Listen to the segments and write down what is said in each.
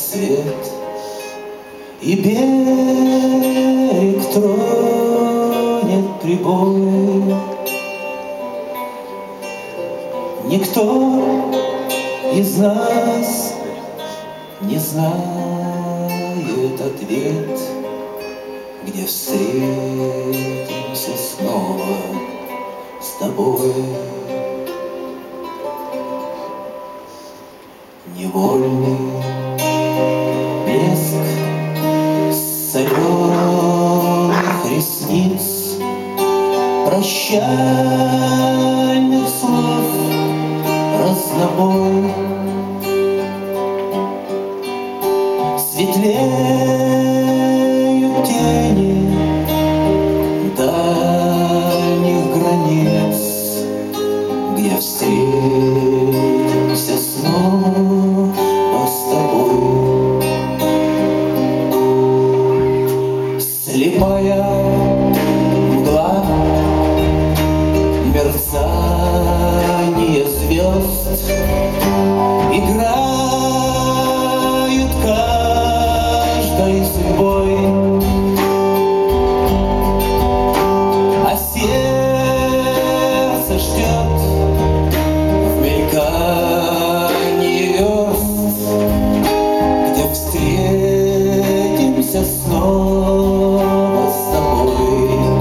рассвет, и берег тронет прибой. Никто из нас не знает ответ, где встретимся снова с тобой. Невольный блеск соленых ресниц, прощальных слов разнобой. Светлеют тени дальних границ, где встретимся снова с тобой. Слепая мгла, мерцание звезд играют каждой судьбой, а сердце ждет в мелькании верст, где встретимся снова с тобой.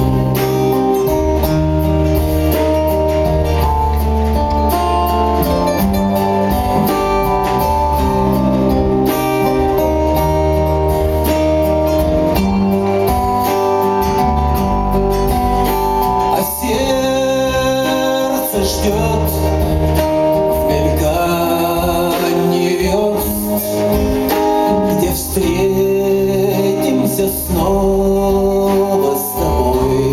Ждет в мелькании верст, где встретимся снова с тобой.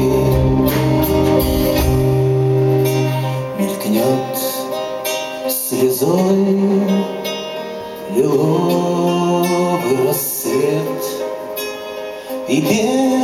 Мелькнет слезой лиловый рассвет, и